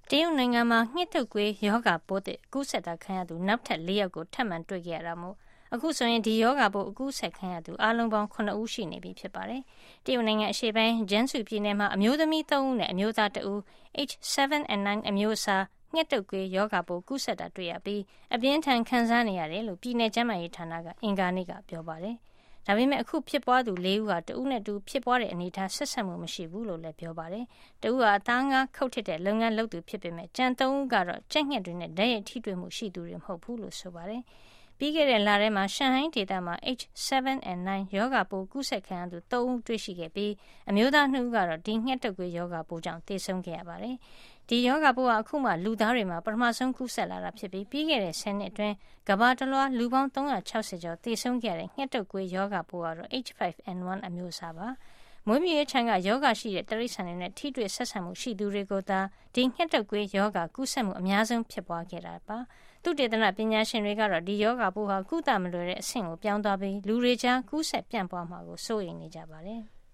တရုတ်နိုင်ငံမှာငှက်တုပ်ကွေးရောဂါပိုးသစ်ကူးစက်တာခံရသူနောက်ထပ်4 ယောက်ကိုထပ်မံတွေ့ခဲ့ရတာမို့အခုဆိုရင်ဒီရောဂါပိုးအကူးစက်ခံရသူအားလုံးပေါင်း9 ဦးရှိနေပြီဖြစ်ပါတယ်။တရုတ်နိုင်ငံအရှေ့ပိုင်းဂျန်းဆူပြည်နယ်မှာအမျိုးသမီး3 ဦးနဲ့အမျိုးသား1 ဦး H7N9 အမျိုးအစားငှက်တုပ်ကွေးရောဂါပိုးကူးစက်တာတွေ့ရပြီးအပြင်းထန်ခံစားနေရတယ်လို့ပြည်နယ်ကျန်းမာရေးဌာနကအင်္ဂါနေ့ကပြောပါတယ်။ဒါပေမဲ့အခုဖြစ်ပွားသူ4 ဦးဟာတဦးနဲ့တူဖြစ်ပွားတဲ့အနေအထားဆက်ဆက်မှုမရှိဘူးလို့လည်းပြောပါတယ်။တဦးဟာအသားငါးခုတ်ထစ်တဲ့လုပ်ငန်းလုပ်သူဖြစ်ပေမဲ့ကြံ3 ဦးကတော့ကြက်ငှက်တွေနဲ့ဓာတ်ရိုက်ထိတွေ့မှုရှိသူတွေမဟုတ်ဘူးလို့ဆိုပါတယ်။ပြီးခဲ့တဲ့လထဲမှာရှန်ဟိုင်းဒေသမှာ H7N9 ရောဂါပိုးကူးစက်ခံရသူ3 ဦးတွေ့ရှိခဲ့ပြီးအမျိုးသား2 ဦးကတော့ဒီငှက်တုပ်ကွေးရောဂါပိုးကြောင့်သေဆုံးခဲ့ရပါတယ်။ဒီရောဂါပိုးဟာအခုမှလူသားတွေမှာပထမဆုံးကူးစက်လာတာဖြစ်ပြီးပြီးခဲ့တဲ့10 နှစ်အတွင်းကမ္ဘာတလွှားလူပေါင်း360ကျော်သေဆုံးခဲ့ရတဲ့ငှက်တုပ်ကွေးရောဂါပိုးကတော့ H5N1 အမျိုးအစားပါ။မွေးမြူရေးခြံကရောဂါရှိတဲ့တိရစ္ဆာန်တွေနဲ့ထိတွေ့ဆက်ဆံမှုရှိသူတွေကိုသာဒီငှက်တုပ်ကွေးရောဂါကူးစက်မှုအများဆုံးဖြစ်ပွားခဲ့တာပါ။သုတေသနပညာရှင်တွေကတော့ဒီရောဂါပိုးဟာကုသမလွယ်တဲ့အဆင့်ကိုပြောင်းသွားပြီးလူတွေကြားကူးစက်ပြန့်ပွားမှာကိုစိုးရိမ်နေကြပါတယ်။